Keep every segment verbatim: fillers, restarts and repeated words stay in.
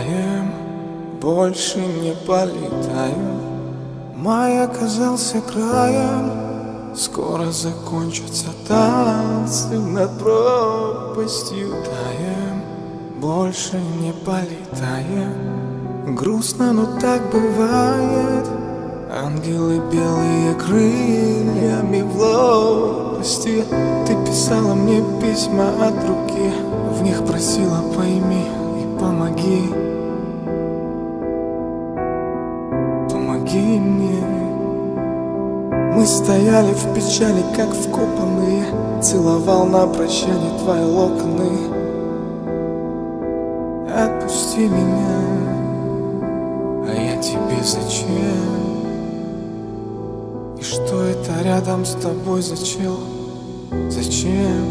Летаем, больше не полетаем. Май оказался краем, скоро закончатся танцы над пропастью. Таем, больше не полетаем. Грустно, но так бывает. Ангелы белые крыльями в лопасти. Ты писала мне письма от руки, в них просила: пойми и помоги. Помоги мне. Мы стояли в печали, как вкопанные. Целовал на прощание твои локоны. Отпусти меня, а я тебе зачем? И что это рядом с тобой за чел? Зачем?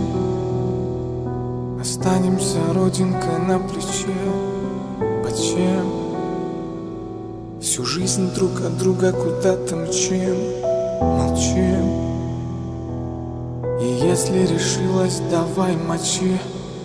Останемся родинкой на плече. Под чем? Всю жизнь друг от друга куда-то мчим, молчим. И если решилась, давай мочи.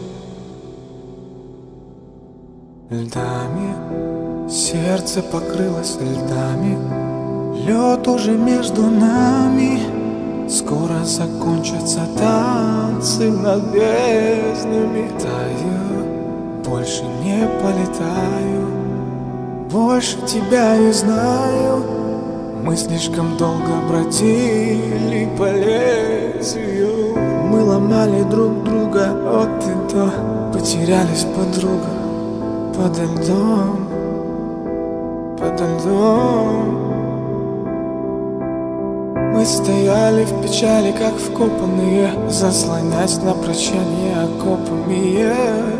Льдами сердце покрылось льдами. Лед уже между нами. Скоро закончатся танцы над безднами. Таю, больше не полетаю. Больше тебя не знаю. Мы слишком долго бродили по лезвию. Мы ломали друг друга от и до. Потерялись, подруга, подо льдом, подо льдом. Мы стояли в печали, как вкопанные, заслонясь на прощание окопами.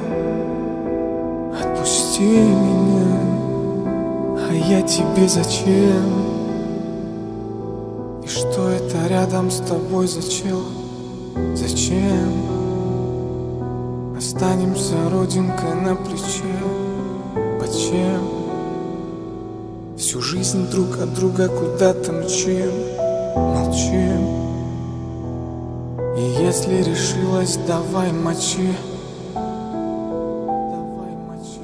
Отпусти меня, а я тебе зачем? И что это рядом с тобой за чел? Зачем? Останемся родинкой на плече. Под чем? Всю жизнь друг от друга куда-то мчим, молчим. И если решилась, давай мочи. Давай мочи.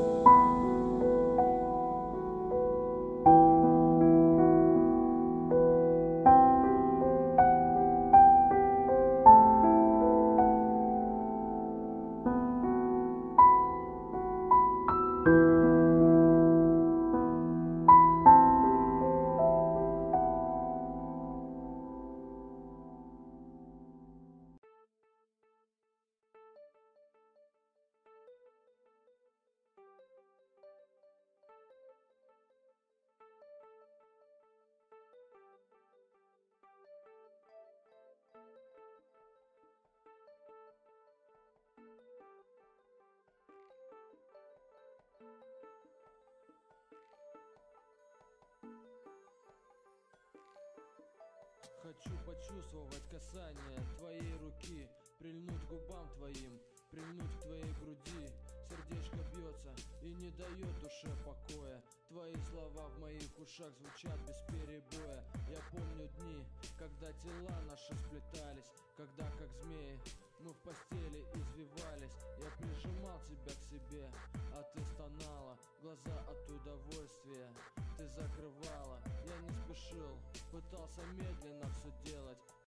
Хочу почувствовать касание твоей руки, прильнуть к губам твоим, прильнуть к твоей груди. Сердечко бьется и не дает душе покоя. Твои слова в моих ушах звучат без перебоя. Я помню дни, когда тела наши сплетались, когда как змеи мы в постели извивались. Я прижимал тебя к себе, а ты стонала, глаза от удовольствия ты закрывала. Я не спешил, пытался медленно все делать,